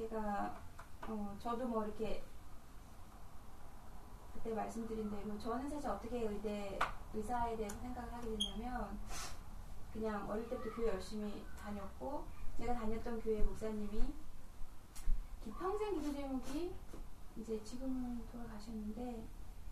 제가 저도 뭐 이렇게 그때 말씀드린 대로 저는 사실 어떻게 의사에 대해서 생각을 하게 됐냐면 그냥 어릴 때부터 교회 열심히 다녔고 제가 다녔던 교회 목사님이 평생 기도 제목이 이제 지금은 돌아가셨는데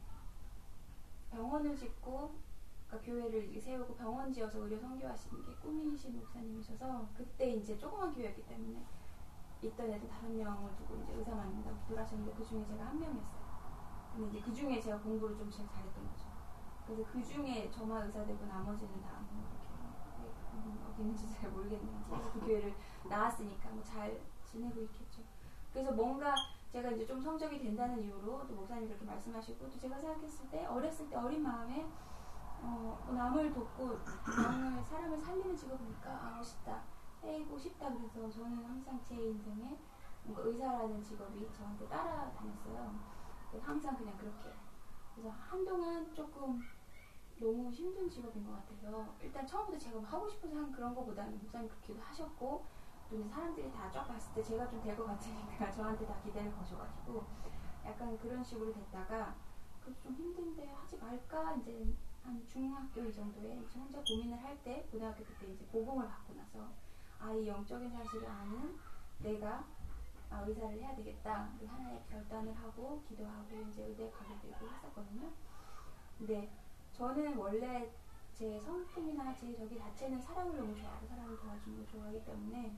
병원을 짓고 그러니까 교회를 세우고 병원 지어서 의료 선교하시는 게 꿈이신 목사님이셔서 그때 이제 조그만 교회였기 때문에 있던 애들 5명을 두고 이제 의사 만든다고 기도를 하셨는데 그 중에 제가 한 명이었어요. 근데 이제 그 중에 제가 공부를 좀 제일 잘했던 거죠. 그래서 그 중에 저만 의사 되고 나머지는 다 이렇게 어디 있는지 잘 모르겠네요. 제가 그 교회를 나왔으니까 뭐 잘 지내고 있겠죠. 그래서 뭔가 제가 이제 좀 성적이 된다는 이유로 또 목사님 그렇게 말씀하시고 또 제가 생각했을 때 어렸을 때 어린 마음에 남을 돕고 사람을 살리는 직업을 하고 싶다, 해고 싶다. 그래서 저는 항상 제 인생에 뭔가 의사라는 직업이 저한테 따라다녔어요. 그래서 항상 그냥 그렇게. 그래서 한동안 조금 너무 힘든 직업인 것 같아서 일단 처음부터 제가 하고 싶어서 한 그런 거보다는 목사님 그렇게도 하셨고 또 이제 사람들이 다 쫙 봤을 때 제가 좀 될 것 같으니까 저한테 다 기대를 거셔가지고 약간 그런 식으로 됐다가 그래도 좀 힘든데 하지 말까 이제 한 중학교 이 정도에 이제 혼자 고민을 할 때 고등학교 그때 이제 복음을 받고 나서 이 영적인 사실을 아는 내가 의사를 해야 되겠다 하나의 결단을 하고 기도하고 이제 의대에 가게 되고 했었거든요. 근데 저는 원래 제 성품이나 제 저기 자체는 사람을 너무 좋아하고 사람을 도와주는 걸 좋아하기 때문에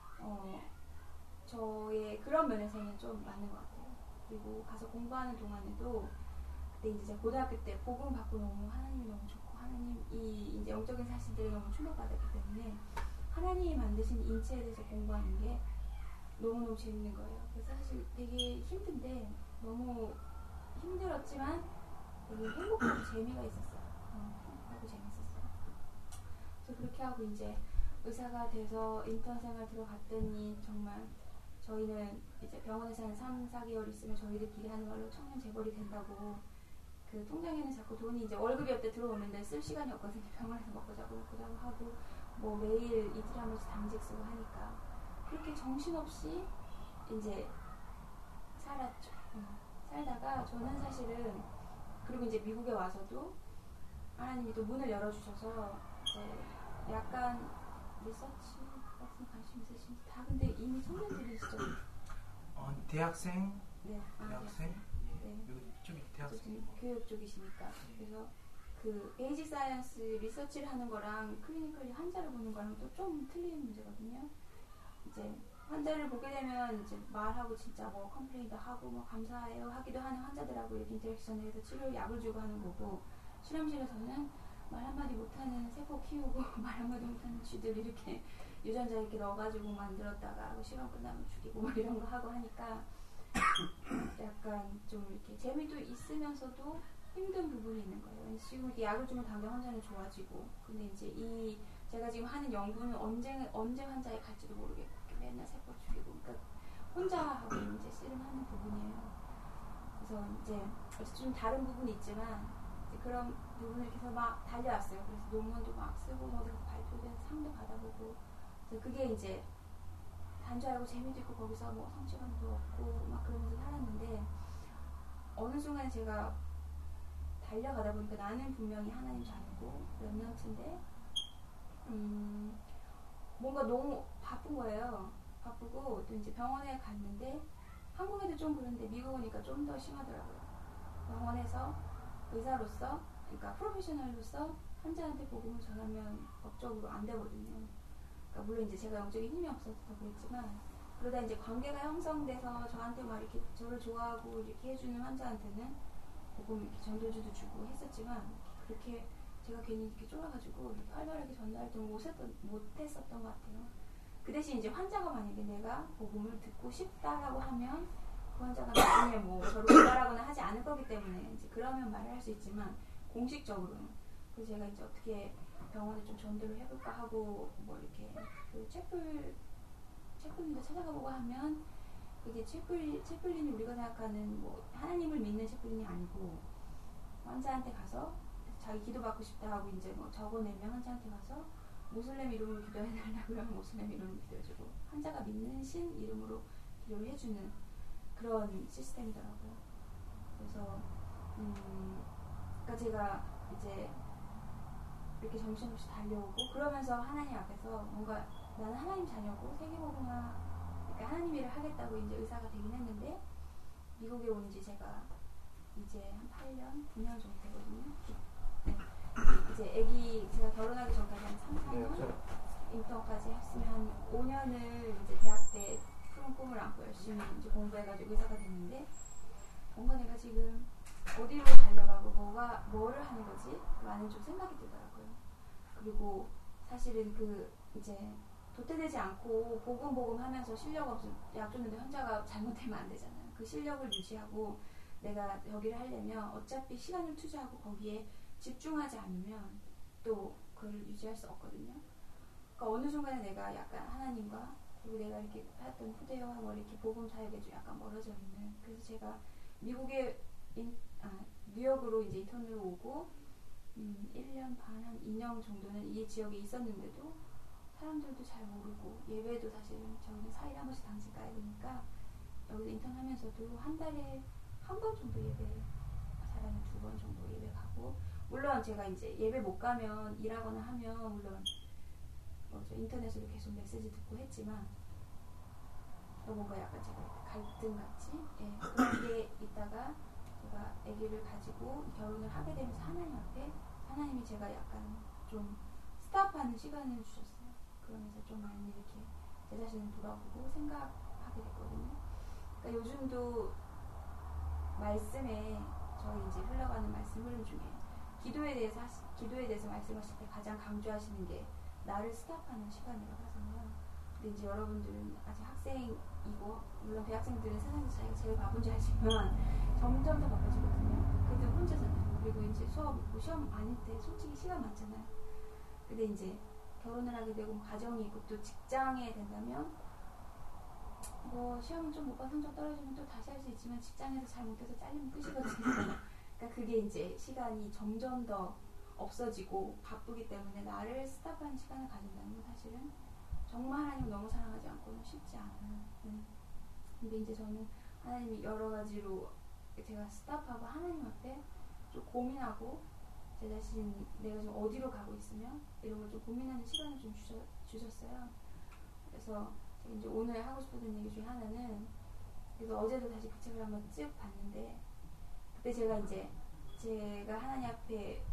저의 그런 면에서는 좀 맞는 것 같아요. 그리고 가서 공부하는 동안에도 그때 이제 제가 고등학교 때 복음 받고 너무 하나님이 너무 좋고 하나님 이 이제 영적인 사실들을 너무 충격받았기 때문에 하나님이 만드신 인체에 대해서 공부하는 게 너무너무 재밌는 거예요. 그래서 사실 되게 힘든데 너무 힘들었지만 되게 행복하고 재미가 있었어요. 행복하고 재밌었어요. 그래서 그렇게 하고 이제 의사가 돼서 인턴 생활 들어갔더니 정말 저희는 이제 병원에서 한 3, 4개월 있으면 저희들끼리 하는 말로 청년 재벌이 된다고 그 통장에는 자꾸 돈이 이제 월급이 없대 들어오는데 쓸 시간이 없거든요. 병원에서 먹고 자고 하고 뭐 매일 이틀에 한 번씩 당직 쓰고 하니까 그렇게 정신없이 이제 살았죠. 살다가 저는 사실은 그리고 이제 미국에 와서도 하나님이 또 문을 열어주셔서 이제 약간 리서치 같은 관심 있으신지 다 근데 이미 청년들이시죠? 대학생? 네. 대학생? 예. 네. 여기 쪽이 대학생. 교육 쪽이시니까. 그래서 그 베이직 사이언스 리서치를 하는 거랑 클리니컬리 환자를 보는 거랑 또 좀 틀린 문제거든요. 이제 환자를 보게 되면 이제 말하고 진짜 뭐 컴플레인도 하고 뭐 감사해요 하기도 하는 환자들하고 이렇게 인터랙션을 해서 치료 약을 주고 하는 거고 실험실에서는 말 한마디 못하는 세포 키우고 말 한마디 못하는 쥐들 이렇게 유전자 이렇게 넣어가지고 만들었다가 시간 끝나면 죽이고 뭐 이런 거 하고 하니까 약간 좀 이렇게 재미도 있으면서도 힘든 부분이 있는 거예요. 지금 이렇게 약을 주면 당장 환자는 좋아지고 근데 이제 제가 지금 하는 연구는 언제 환자에 갈지도 모르겠고 맨날 세포 죽이고 그러니까 혼자 하고 이제 씨름하는 부분이에요. 그래서 이제 좀 다른 부분이 있지만 이제 그런 부분을 계속 막 달려왔어요. 그래서 논문도 막 쓰고 어디서 발표돼서 상도 받아보고 그래서 그게 이제 단조하고 재미도 있고 거기서 뭐 성취감도 얻고 막 그러면서 살았는데 어느 순간 제가 달려가다 보니까 나는 분명히 하나님 자녀고 랩런트인데 뭔가 너무 바쁜 거예요. 바쁘고 또 이제 병원에 갔는데 한국에도 좀 그런데 미국 오니까 좀 더 심하더라고요. 병원에서 의사로서 그러니까 프로페셔널로서 환자한테 복음을 전하면 법적으로 안 되거든요. 그러니까 물론 이제 제가 영적인 힘이 없어서 더 그랬지만 그러다 이제 관계가 형성돼서 저한테 막 이렇게 저를 좋아하고 이렇게 해주는 환자한테는 복음 이렇게 전도주도 주고 했었지만 그렇게 제가 괜히 이렇게 쫄아가지고 이렇게 활발하게 전달도 못했었던 것 같아요. 그 대신 이제 환자가 만약에 내가 복음을 듣고 싶다라고 하면 그 환자가 나중에 뭐 저를 고발하거나 하지 않을 거기 때문에 이제 그러면 말을 할 수 있지만 공식적으로는 그래서 제가 이제 어떻게 병원에 좀 전도를 해볼까 하고 뭐 이렇게 그 채플린도 찾아가보고 하면 그게 채플린이 우리가 생각하는 뭐 하나님을 믿는 채플린이 아니고 환자한테 가서 자기 기도받고 싶다 하고 이제 뭐 적어내면 환자한테 가서 모슬렘 이름으로 기도해달라고 하면 모슬렘 이름으로 기도해주고 환자가 믿는 신 이름으로 필요로 해주는 그런 시스템이더라고요. 그래서 그러니까 제가 이제 이렇게 정신없이 달려오고 그러면서 하나님 앞에서 뭔가 나는 하나님 자녀고 세계복음화 그러니까 하나님 일을 하겠다고 이제 의사가 되긴 했는데 미국에 온 지 제가 이제 한 8년, 9년 정도 되거든요. 네. 이제 아기 제가 결혼하기 전까지 한 3, 4년 인턴까지 했으면 한 5년을 이제 대학 때 푸른 꿈을 안고 열심히 이제 공부해가지고 의사가 됐는데 뭔가 내가 지금 어디로 달려가고 뭐를 하는 거지? 라는 좀 생각이 들더라고요. 그리고 사실은 그 이제 도태되지 않고 보금 하면서 실력 없어 약 줬는데 환자가 잘못되면 안 되잖아요. 그 실력을 유지하고 내가 여기를 하려면 어차피 시간을 투자하고 거기에 집중하지 않으면 또 그걸 유지할 수 없거든요. 그러니까 어느 순간에 내가 약간 하나님과 그리고 내가 이렇게 했던 후대와 뭐 이렇게 복음 사역에 좀 약간 멀어져 있는. 그래서 제가 미국에 뉴욕으로 이제 인턴으로 오고 1년 반, 한 2년 정도는 이 지역에 있었는데도 사람들도 잘 모르고 예배도 사실은 저희는 4일에 한 번씩 당직 가야 되니까 여기서 인턴하면서도 한 달에 한 번 정도 예배, 사람은 2번 정도 예배 가고 물론 제가 이제 예배 못 가면 일하거나 하면 물론 저 인터넷으로 계속 메시지 듣고 했지만 또 뭔가 약간 제가 갈등같이 그런 게 있다가 제가 아기를 가지고 결혼을 하게 되면서 하나님 앞에 하나님이 제가 약간 좀 스탑하는 시간을 주셨어요. 그러면서 좀 많이 이렇게 제 자신을 돌아보고 생각하게 됐거든요. 그러니까 요즘도 말씀에 저희 이제 흘러가는 말씀 흐름 중에 기도에 대해서 말씀하실 때 가장 강조하시는 게 나를 스탑하는 시간이라고 하잖아요. 근데 이제 여러분들은 아직 학생이고 물론 대학생들은 세상에서 자기가 제일 바쁜지 알지만 점점 더 바빠지거든요. 그래도 혼자잖아요. 그리고 이제 수업 있고 시험 아닐 때 솔직히 시간 많잖아요. 근데 이제 결혼을 하게 되고 가정이 있고 또 직장에 된다면 뭐 시험 좀 못 봐 성적 떨어지면 또 다시 할 수 있지만 직장에서 잘 못해서 잘리면 끝이거든요. 그러니까 그게 이제 시간이 점점 더 없어지고 바쁘기 때문에 나를 스탑하는 시간을 가진다는 건 사실은 정말 하나님을 너무 사랑하지 않고는 쉽지 않아요. 근데 이제 저는 하나님이 여러 가지로 제가 스탑하고 하나님 앞에 좀 고민하고 제 자신 내가 지금 어디로 가고 있으며 이런 걸 좀 고민하는 시간을 좀 주셨어요. 그래서 제가 이제 오늘 하고 싶었던 얘기 중에 하나는 그래서 어제도 다시 그 책을 한번 쭉 봤는데 그때 제가 하나님 앞에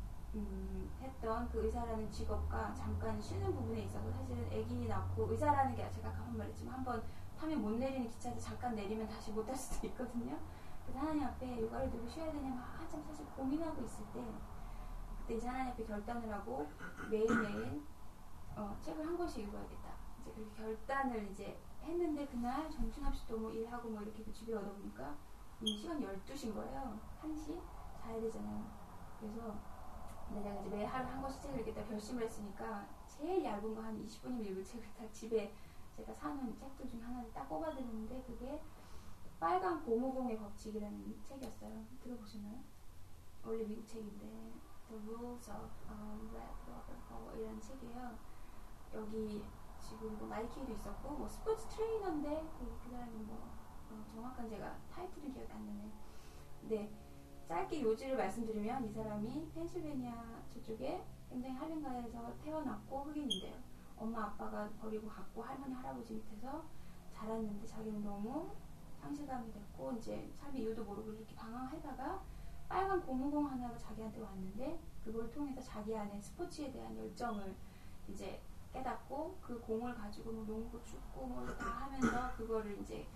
했던 그 의사라는 직업과 잠깐 쉬는 부분에 있어서 사실은 아기 낳고 의사라는 게 제가 아까 한 말했지만 한번 타면 못 내리는 기차에서 잠깐 내리면 다시 못 탈 수도 있거든요. 그래서 하나님 앞에 육아를 두고 쉬어야 되냐 한참 사실 고민하고 있을 때 그때 이제 하나님 앞에 결단을 하고 매일매일 책을 한 권씩 읽어야겠다. 이제 그렇게 결단을 이제 했는데 그날 정신없이 또 뭐 일하고 뭐 이렇게 집에 오다 보니까 이미 시간 12시인 거예요. 1시 자야 되잖아요. 그래서 근데 내가 이제 매일 하루 한 권씩 책을 읽겠다 결심을 했으니까 제일 얇은 거 한 20분이면 읽을 책을 딱 집에 제가 사는 책들 중에 하나를 딱 꼽아드렸는데 그게 빨간 고무공의 법칙이라는 책이었어요. 들어보셨나요? 원래 미국 책인데 The Rules of Red Rubber Ball 이라는 책이에요. 여기 지금 뭐 나이키도 있었고 뭐 스포츠 트레이너인데 그 사람이 뭐 정확한 제가 타이틀은 기억이 안 나네. 근데 짧게 요지를 말씀드리면 이 사람이 펜실베니아 저쪽에 굉장히 할렘가에서 태어났고 흑인인데요. 엄마 아빠가 버리고 갔고 할머니 할아버지 밑에서 자랐는데 자기는 너무 상실감이 됐고 이제 삶의 이유도 모르고 이렇게 방황하다가 빨간 고무공 하나가 자기한테 왔는데 그걸 통해서 자기 안에 스포츠에 대한 열정을 이제 깨닫고 그 공을 가지고 뭐 농구, 축구 뭐 다 하면서 그거를 이제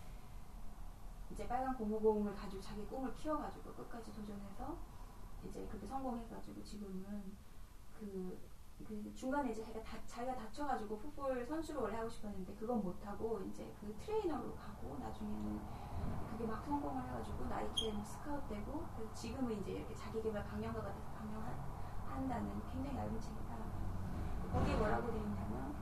빨간 고무공을 가지고 자기 꿈을 키워가지고 끝까지 도전해서 이제 그렇게 성공해가지고 지금은 그 중간에 이제 자기가 다쳐가지고 풋볼 선수로 원래 하고 싶었는데 그건 못하고 이제 그 트레이너로 가고 나중에는 그게 막 성공을 해가지고 나이키에 뭐 스카웃되고 그래서 지금은 이제 이렇게 자기개발 강연가가 돼서 강연한다는 굉장히 얇은 책이다. 거기에 뭐라고 되어 있냐면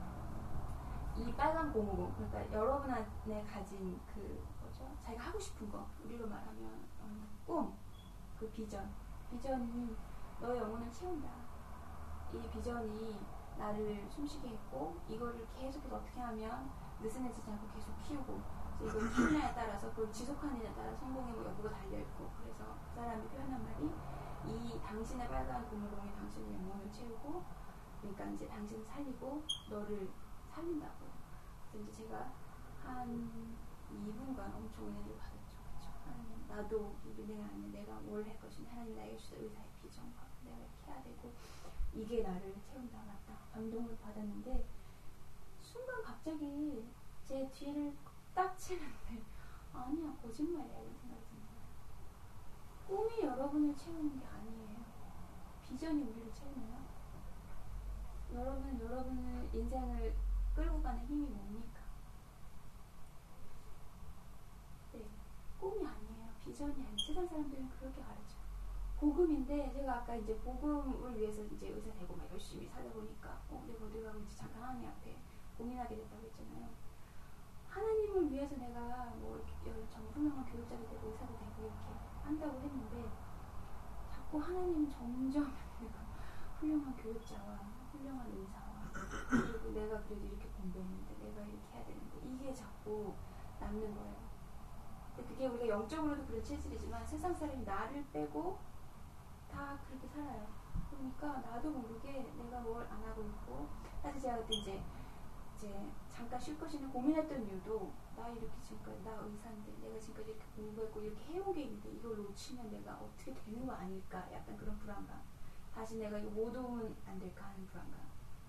이 빨간 고무공 그러니까 여러분 안에 가진 그 뭐죠? 자기가 하고 싶은 거 우리로 말하면 꿈, 그 비전이 너의 영혼을 채운다. 이 비전이 나를 숨쉬게 했고 이거를 계속해서 어떻게 하면 느슨해지지 않고 계속 키우고 이건 분야에 따라서 그걸 지속하느냐에 따라 성공의 뭐 여부가 달려있고 그래서 그 사람이 표현한 말이 이 당신의 빨간 고무공이 당신의 영혼을 채우고 그러니까 이제 당신을 살리고 너를 살린다고. 그래서 이제 제가 한 2분간 엄청 은혜를 받았죠. 그렇죠? 하나님 나도 이 은혜 안에 내가 뭘 할 것이냐 하나님 나에게 주신 의사의 비전과 내가 이렇게 해야 되고 이게 나를 채운다 맞다 감동을 받았는데 순간 갑자기 제 뒤를 딱 치는데 아니야 거짓말이야 이런 생각이 드는 거예요. 꿈이 여러분을 채우는 게 아니에요. 비전이 우리를 채우나요? 여러분은 여러분의 인생을 끌고 가는 힘이 뭡니까? 네, 꿈이 아니에요. 비전이 아니에요. 세상 사람들은 그렇게 가르쳐요. 복음인데 제가 아까 이제 복음을 위해서 이제 의사 되고 막 열심히 살다 보니까 내가 어디 가고 이제 잠깐 하나님 앞에 고민하게 됐다고 했잖아요. 하나님을 위해서 내가 뭐 이렇게 정말 훌륭한 교육자가 되고 의사가 되고 이렇게 한다고 했는데 자꾸 하나님은 점점 내가 훌륭한 교육자와 훌륭한 의사와 그리고 내가 그래도 이렇게 공부했는데 내가 이렇게 해야 되는데 이게 자꾸 남는 거예요. 근데 그게 우리가 영적으로도 그런 체질이지만 세상 사람이 나를 빼고 다 그렇게 살아요. 그러니까 나도 모르게 내가 뭘 안 하고 있고 사실 제가 그때 이제 잠깐 쉴 것이냐 고민했던 이유도 나 이렇게 지금까지 나 의사인데 내가 지금까지 이렇게 공부했고 이렇게 해온 게 있는데 이걸 놓치면 내가 어떻게 되는 거 아닐까 약간 그런 불안감 다시 내가 이거 못 오면 안 될까 하는 불안감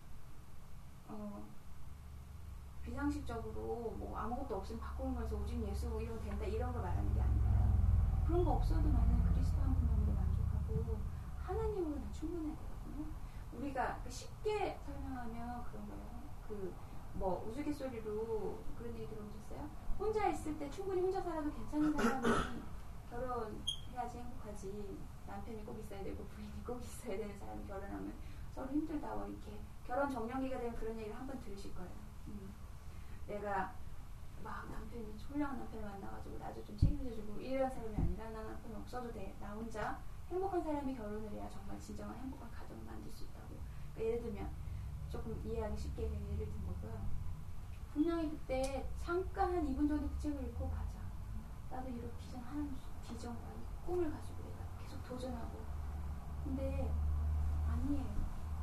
비상식적으로 뭐 아무것도 없으면 바꾸면서 오직 예수 이러면 된다 이런 거 말하는 게 아니라 그런 거 없어도 나는 그리스도 한 분만으로 만족하고 하나님으로 난 충분해야 되거든요. 우리가 쉽게 설명하면 그런 거예요. 뭐 우스갯소리로 그런 얘기 들어보셨어요? 혼자 있을 때 충분히 혼자 살아도 괜찮은 사람이 결혼해야지 행복하지 남편이 꼭 있어야 되고 부인이 꼭 있어야 되는 사람이 결혼하면 서로 힘들다고 이렇게 결혼 정년기가 되면 그런 얘기를 한번 들으실 거예요. 내가 막 남편이 훌륭한 남편을 만나가지고 나도 좀 책임져주고 이런 사람이 아니라 나 남편 없어도 돼. 나 혼자 행복한 사람이 결혼을 해야 정말 진정한 행복한 가정을 만들 수 있다고. 그러니까 예를 들면 조금 이해하기 쉽게 예를 든 거고요. 분명히 그때 잠깐 한 2분 정도 그 책을 읽고 맞아. 나도 이런 비전과 이 꿈을 가지고 내가 계속 도전하고. 근데 아니에요.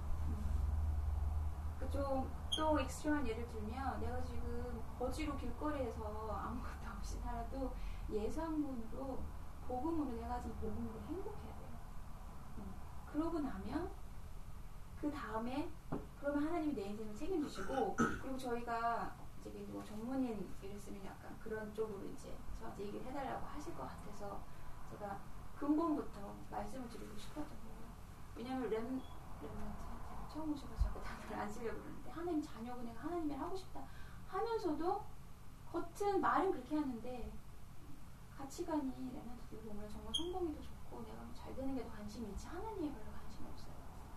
또 익스트림한 예를 들면 내가 지금 거지로 길거리에서 아무것도 없이 살아도 예수 한 분으로 복음으로 내가 지금 복음으로 행복해야 돼요. 그러고 나면 그 다음에 그러면 하나님이 내 인생을 책임지시고 그리고 저희가 이제 뭐 전문인 이랬으면 약간 그런 쪽으로 이제 저한테 얘기를 해달라고 하실 것 같아서 제가 근본부터 말씀을 드리고 싶었던 거예요. 왜냐면 렘넌트 처음 오셔서 자꾸 단어를 안 쓰려고 그러는데 하나님 자녀고 내가 하나님 일 하고 싶다 하면서도 겉은 말은 그렇게 하는데 가치관이 렘넌트들 보면 정말 성공이 더 좋고 내가 잘 되는 게 더 관심이 있지 하나님에 별로 관심이 없어요.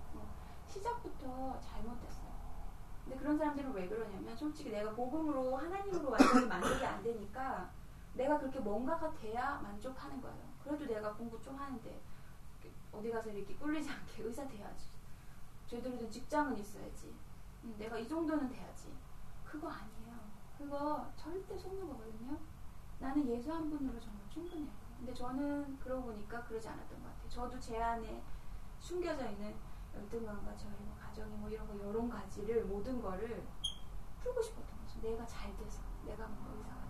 시작부터 잘못됐어요. 근데 그런 사람들은 왜 그러냐면 솔직히 내가 복음으로 하나님으로 완전히 만족이 안 되니까 내가 그렇게 뭔가가 돼야 만족하는 거예요. 그래도 내가 공부 좀 하는데 어디 가서 이렇게 꿀리지 않게 의사 돼야지. 제대로 된 직장은 있어야지. 내가 이 정도는 돼야지. 그거 아니에요. 그거 절대 속는 거거든요. 나는 예수 한 분으로 정말 충분해요. 근데 저는 그러고 보니까 그러지 않았던 것 같아요. 저도 제 안에 숨겨져 있는 열등감과 저희 뭐 가정이 뭐 이런 거 여러 가지를 모든 거를 풀고 싶었던 거죠. 내가 잘 돼서 내가 뭔가 의사가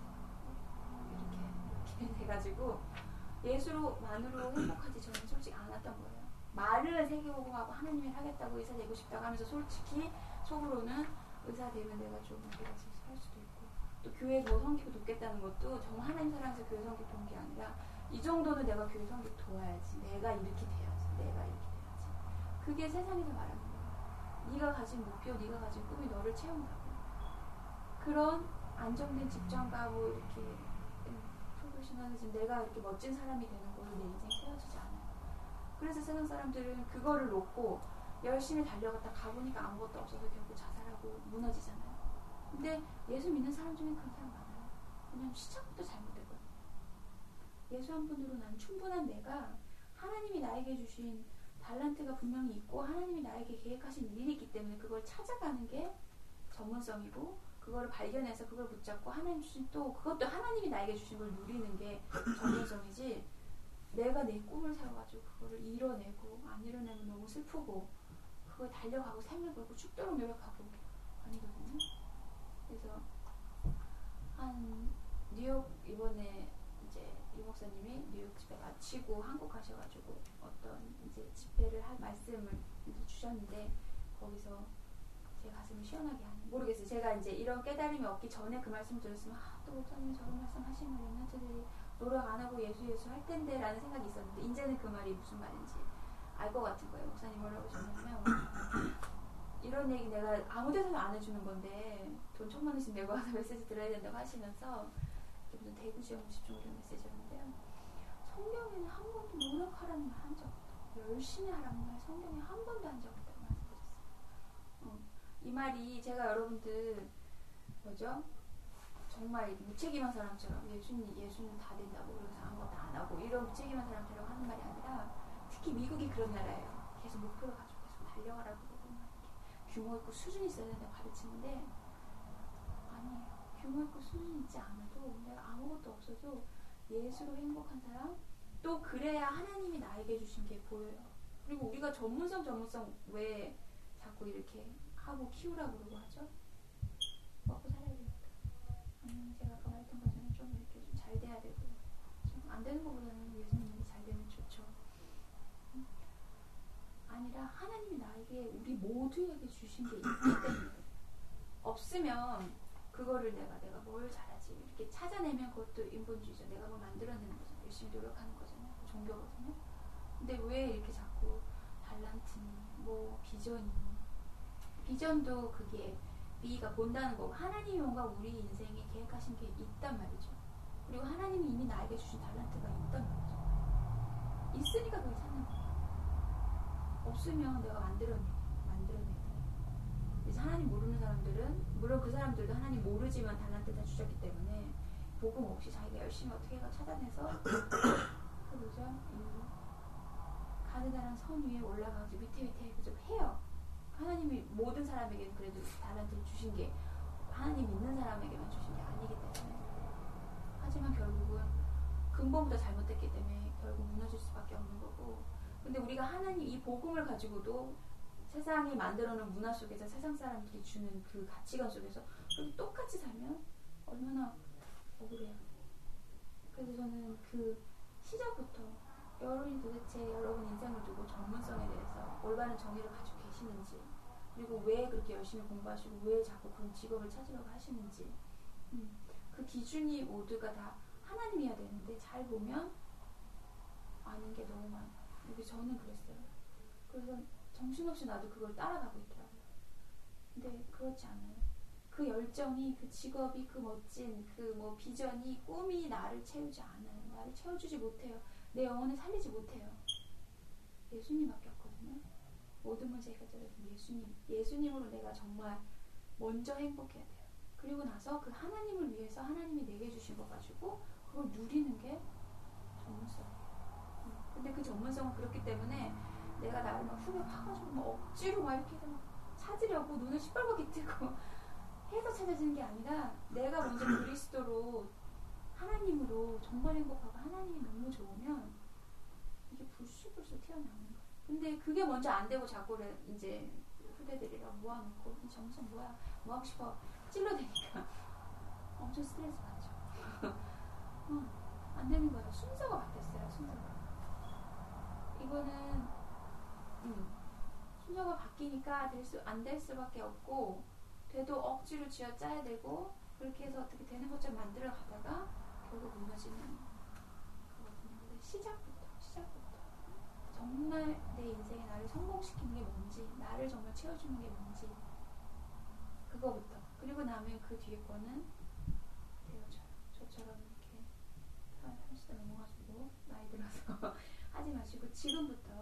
되고 이렇게 돼가지고 예수로만으로 행복하지 저는 솔직히 않았던 거예요. 말을 새겨보고 하고 하나님을 하겠다고 의사 되고 싶다고 하면서 솔직히 속으로는 의사 되면 내가 좀 어디 가서 살 수도 있고 또 교회 더 섬기고 돕겠다는 것도 정말 하나님 사랑해서 교회 섬기고 도운 게 아니라 이 정도는 내가 교회 섬기고 도와야지 내가 이렇게 돼야지 내가 이렇게 돼야지 그게 세상에서 말하는 거예요. 네가 가진 목표 네가 가진 꿈이 너를 채운다고 그런 안정된 직장과 뭐 이렇게 프로페셔널리즘 내가 이렇게 멋진 사람이 되는 걸로 내 인생 세워지지 않아요. 그래서 세상 사람들은 그거를 놓고 열심히 달려갔다 가보니까 아무것도 없어서 결국 자살하고 무너지잖아요. 근데 예수 믿는 사람 중에 그런 사람 많아요. 왜냐면 시작부터 잘못됐거든요. 예수 한 분으로 난 충분한 내가 하나님이 나에게 주신 달란트가 분명히 있고 하나님이 나에게 계획하신 일이 있기 때문에 그걸 찾아가는 게 전문성이고 그거를 발견해서 그걸 붙잡고 하나님 주신 또 그것도 하나님이 나에게 주신 걸 누리는 게 전도성이지 내가 내 꿈을 세워가지고 그거를 이뤄내고 안 이뤄내면 너무 슬프고 그걸 달려가고 생을 걸고 죽도록 노력하고 아니거든요. 그래서 한 뉴욕 이번에 이제 유 목사님이 뉴욕 집회 마치고 한국 가셔가지고 어떤 이제 집회를 할 말씀을 이제 주셨는데 거기서 제 가슴을 시원하게 하는 모르겠어요. 제가 이제 이런 깨달음이 없기 전에 그 말씀을 들었으면 또 목사님이 저런 말씀 하시면 저들이 노력 안 하고 예수 할 텐데 라는 생각이 있었는데 이제는 그 말이 무슨 말인지 알 것 같은 거예요. 목사님 뭐라고 하셨냐면 이런 얘기 내가 아무 데서도 안 해주는 건데 돈 1,000만 원씩 내고 와서 메시지 들어야 된다고 하시면서 무슨 대구 지역 집중적인 메시지였는데요. 성경에는 한 번도 노력하라는 말 한 적 없다. 열심히 하라는 말 성경에 한 번도 한 적 없다고 말씀드렸어요. 이 말이 제가 여러분들 뭐죠? 정말 무책임한 사람처럼 예수는 다 된다고 그래서 아무것도 안 하고 이런 무책임한 사람처럼 하는 말이 아니라 특히 미국이 그런 나라예요. 계속 목표를 가지고 계속 달려가라고 그러고 이렇게 규모 있고 수준이 있어야 된다고 가르치는데 아니에요. 규모 있고 수준이 있지 않아도 내가 아무것도 없어도 예수로 행복한 사람 또 그래야 하나님이 나에게 주신 게 보여요. 그리고 우리가 전문성 왜 자꾸 이렇게 하고 키우라고 그러고 하죠? 먹고 살아야 되니까. 아니면 제가 아까 말했던 것처럼 좀 이렇게 좀 잘 돼야 되고 좀 안 되는 것보다는 예수님이 잘 되면 좋죠. 아니라 하나님이 나에게 우리 모두에게 주신 게 있기 때문에 없으면 그거를 내가 뭘 잘하지 이렇게 찾아내면 그것도 인본주의죠. 내가 뭘 만들어내는 거잖아요. 열심히 노력하는 거잖아요. 종교거든요. 근데 왜 이렇게 자꾸 달란트니 뭐 비전도 그게 B가 본다는 거고 하나님이 뭔가 우리 인생에 계획하신 게 있단 말이죠. 그리고 하나님이 이미 나에게 주신 달란트가 있단 말이죠. 있으니까 그걸 찾는 거예요. 없으면 내가 만들어내야 돼. 그래서 하나님 모르는 사람들은 물론 그 사람들도 하나님 모르지만 달란트 다 주셨기 때문에 복음 없이 자기가 열심히 어떻게 해가 찾아내서 그러죠. 가느다란 선 위에 올라가서 밑에 계속 해요. 하나님이 모든 사람에게는 그래도 달란트를 주신 게 하나님 믿는 사람에게만 주신 게 아니기 때문에 하지만 결국은 근본보다 잘못됐기 때문에 결국 무너질 수밖에 없는 거고 근데 우리가 하나님 이 복음을 가지고도 세상이 만들어놓은 문화 속에서 세상 사람들이 주는 그 가치관 속에서 똑같이 살면 얼마나 억울해요. 그래서 저는 그 시작부터 여러분이 도대체 여러분 인생을 두고 전문성에 대해서 올바른 정의를 가지고 계시는지 그리고 왜 그렇게 열심히 공부하시고 왜 자꾸 그런 직업을 찾으려고 하시는지 그 기준이 모두가 다 하나님이어야 되는데 잘 보면 아닌 게 너무 많아요. 이게 저는 그랬어요. 그래서 정신없이 나도 그걸 따라가고 있더라고요. 근데 그렇지 않아요. 그 열정이 그 직업이 그 멋진 그 뭐 비전이 꿈이 나를 채우지 않아요. 나를 채워주지 못해요. 내 영혼을 살리지 못해요. 예수님밖에 없거든요. 모든 문제 해결자는 예수님으로 내가 정말 먼저 행복해야 돼요. 그리고 나서 그 하나님을 위해서 하나님이 내게 주신 거 가지고 그걸 누리는 게 전문성이에요. 근데 그 전문성은 그렇기 때문에 내가 나를 막 후벼 파가지고 막 억지로 막 이렇게 해서 막 찾으려고 눈을 시뻘겋게 뜨고 해서 찾아지는 게 아니라 내가 먼저 그리스도로 하나님으로 정말 행복하고 하나님이 너무 좋으면 이게 불쑥불쑥 튀어나오는 거예요. 근데 그게 먼저 안 되고 자꾸 이제 후배들이랑 모아놓고 이 정성 뭐야 뭐 하고 싶어 찔러대니까 엄청 스트레스 받죠. 안 되는 거예요. 순서가 바뀌었어요. 이거는 순서가 바뀌니까 안 될 수밖에 없고 돼도 억지로 쥐어짜야 되고 그렇게 해서 어떻게 되는 것처럼 만들어 가다가 결국 무너지는 거거든요. 시작부터 정말 내 인생에 나를 성공시키는 게 뭔지 나를 정말 채워주는 게 뭔지 그거부터 그리고 나면 그 뒤에 거는 되어져요. 저처럼 이렇게 30대 넘어가지고 나이 들어서 하지 마시고 지금부터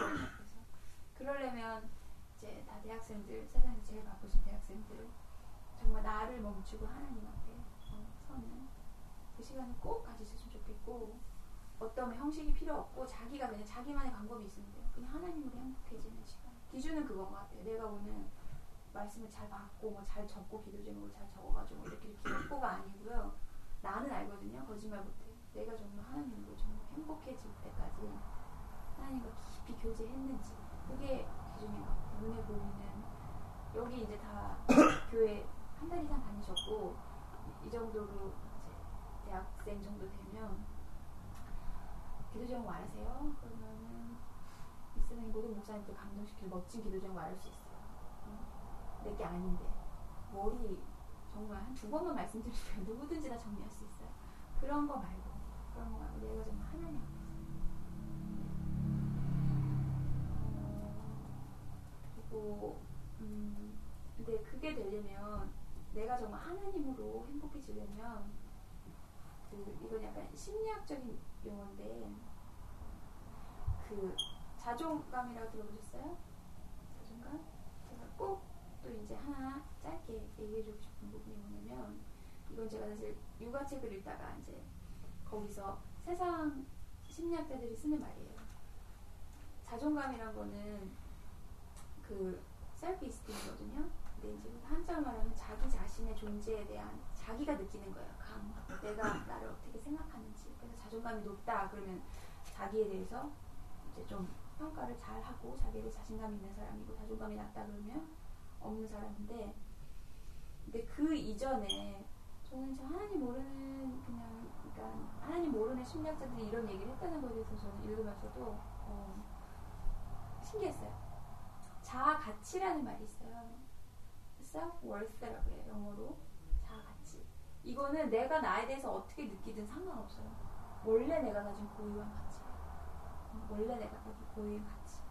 그러려면 이제 다 대학생들 세상에서 제일 바쁘신 대학생들 정말 나를 멈추고 하나님 앞에 서는 그 시간을 꼭 가지셨으면 좋겠고 어떤 형식이 필요 없고 자기가 그냥 자기만의 방법이 있으면 돼요. 그냥 하나님으로 행복해지는 시간 기준은 그건 것 같아요. 내가 오늘 말씀을 잘 받고 뭐 잘 적고 기도 제목을 잘 적어가지고 이렇게 기도가 아니고요. 나는 알거든요. 거짓말 못해. 내가 정말 하나님으로 정말 행복해질 때까지 하나님과 깊이 교제했는지 그게 기준인 것 같아요. 눈에 보이는 여기 이제 다 교회 한 달 이상 다니셨고 이 정도로 이제 대학생 정도 되면 기도 제목 말하세요. 그러면은 있으면 모든 목사님들 감동시키는 멋진 기도 제목 말할 수 있어요. 내게 아닌데 머리 정말 한 2번만 말씀드리면 누구든지 다 정리할 수 있어요. 그런 거 말고 내가 정말 하나님 앞에서 그리고 근데 그게 되려면 내가 정말 하나님으로 행복해지려면 이건 약간 심리학적인 용어인데 자존감이라고 들어보셨어요? 자존감? 제가 꼭 또 이제 하나 짧게 얘기해주고 싶은 부분이 뭐냐면 이건 제가 사실 육아책을 읽다가 이제 거기서 세상 심리학자들이 쓰는 말이에요. 자존감이란 거는 셀프 이스템이거든요. 근데 이제 한자로 말하면 자기 자신의 존재에 대한 자기가 느끼는 거예요. 내가 나를 어떻게 생각하는지. 그래서 자존감이 높다 그러면 자기에 대해서 이제 좀 평가를 잘 하고 자기에 대해 자신감 있는 사람이고 자존감이 낮다 그러면 없는 사람인데 근데 그 이전에 저는 하나님 모르는 그러니까 하나님 모르는 심리학자들이 이런 얘기를 했다는 거에 대해서 저는 읽으면서도 신기했어요. 자아 가치라는 말이 있어요. self-worth라고 해요. 영어로 자아 가치. 이거는 내가 나에 대해서 어떻게 느끼든 상관없어요. 원래 내가 가진 고유한 가치. 원래 내가 가진 고유한 가치.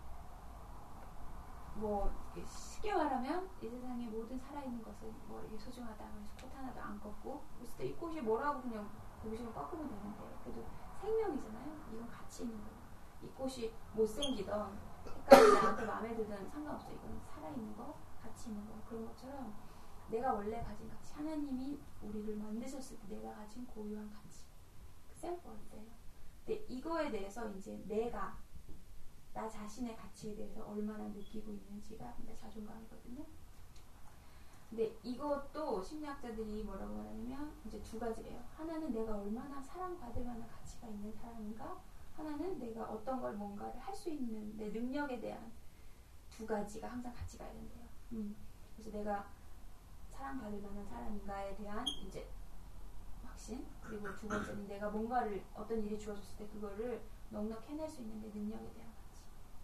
뭐 쉽게 말하면 이 세상의 모든 살아있는 것은 뭐 이게 소중하다 하면서 꽃 하나도 안 꺾고 그랬을 때 이 꽃이 뭐라고 그냥 보시면 꺾으면 되는데 그래도 생명이잖아요. 이건 가치 있는 거예요. 이 꽃이 못생기던 색깔이 나한테 마음에 들든 상관없어요. 이건 살아있는 거, 가치 있는 거. 그런 것처럼 내가 원래 가진 가치, 하나님이 우리를 만드셨을 때 내가 가진 고유한 가치, 셀프월드예요. 근데 이거에 대해서 이제 내가 나 자신의 가치에 대해서 얼마나 느끼고 있는지가 근데 자존감이거든요. 근데 이것도 심리학자들이 뭐라고 말하냐면 이제 2가지래요. 하나는 내가 얼마나 사랑받을 만한 가치가 있는 사람인가, 하나는 내가 어떤 걸 뭔가를 할 수 있는 내 능력에 대한 2가지가 항상 같이 가야 된대요. 그래서 내가 사랑받을 만한 사람인가에 대한 이제 확신, 그리고 2번째는 내가 뭔가를 어떤 일이 주어졌을 때 그거를 넉넉히 해낼 수 있는 내 능력에 대한 가치.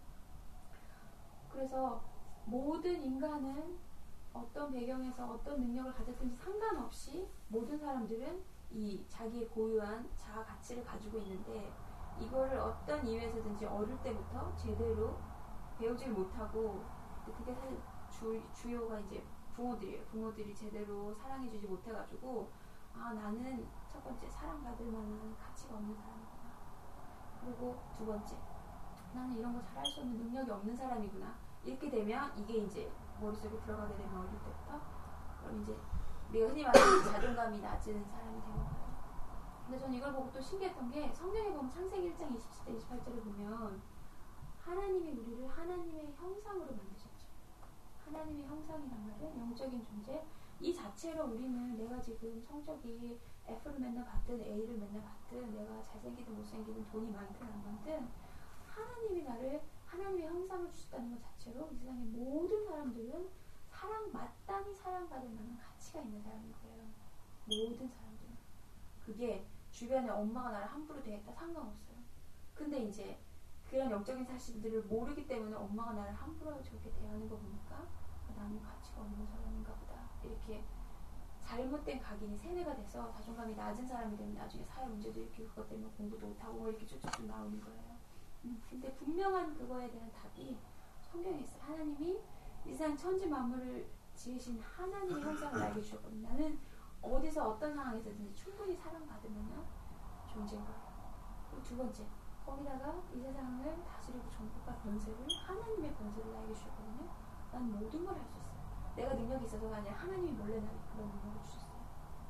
그래서 모든 인간은 어떤 배경에서 어떤 능력을 가졌든지 상관없이 모든 사람들은 이 자기의 고유한 자아 가치를 가지고 있는데 이거를 어떤 이유에서든지 어릴 때부터 제대로 배우질 못하고 그게 사실 주요가 이제 부모들이에요. 부모들이 제대로 사랑해주지 못해가지고 나는 첫 번째 사랑받을 만한 가치가 없는 사람이구나. 그리고 2번째 나는 이런 거 잘할 수 없는 능력이 없는 사람이구나. 이렇게 되면 이게 이제 머릿속에 들어가게 되면 어릴 때부터 그럼 이제 우리가 흔히 말하는 자존감이 낮은 사람이 되는 거예요. 근데 전 이걸 보고 또 신기했던 게 성경에 보면 창세기 1장 27절 28절을 보면 하나님이 우리를 하나님의 형상으로 만드셨죠. 하나님의 형상이란 말은 영적인 존재 이 자체로 우리는 내가 지금 성적이 F를 맨날 받든 A를 맨날 받든 내가 잘생기든 못생기든 돈이 많든 안 많든 하나님이 나를 하나님의 형상을 주셨다는 것 자체로 이 세상의 모든 사람들은 마땅히 사랑받을 만한 가치가 있는 사람인 거예요. 모든 사람들은. 그게 주변에 엄마가 나를 함부로 대했다 상관없어요. 근데 이제 그런 영적인 사실들을 모르기 때문에 엄마가 나를 함부로 저렇게 대하는 거 보니까 나는 가치가 없는 사람인가 보다. 이렇게 잘못된 각인이 세뇌가 돼서 자존감이 낮은 사람이 되면 나중에 사회 문제도 일으키고 그것 때문에 공부도 못하고 뭐 이렇게 쭉쭉쭉 나오는 거예요. 근데 분명한 그거에 대한 답이 성경에 있어요. 하나님이 이 세상 천지 만물을 지으신 하나님의 형상을 나에게 주셨거든요. 나는 어디서 어떤 상황에서든지 충분히 사랑받을 만한 존재인 거예요. 그리고 2번째, 거기다가 이 세상을 다스리고 정복할 권세를 하나님의 권세를 나에게 주셨거든요. 난 모든 걸 할 수 있어요. 내가 능력이 있어서가 아니라 하나님이 원래 나에게 그런 능력을 주셨어요.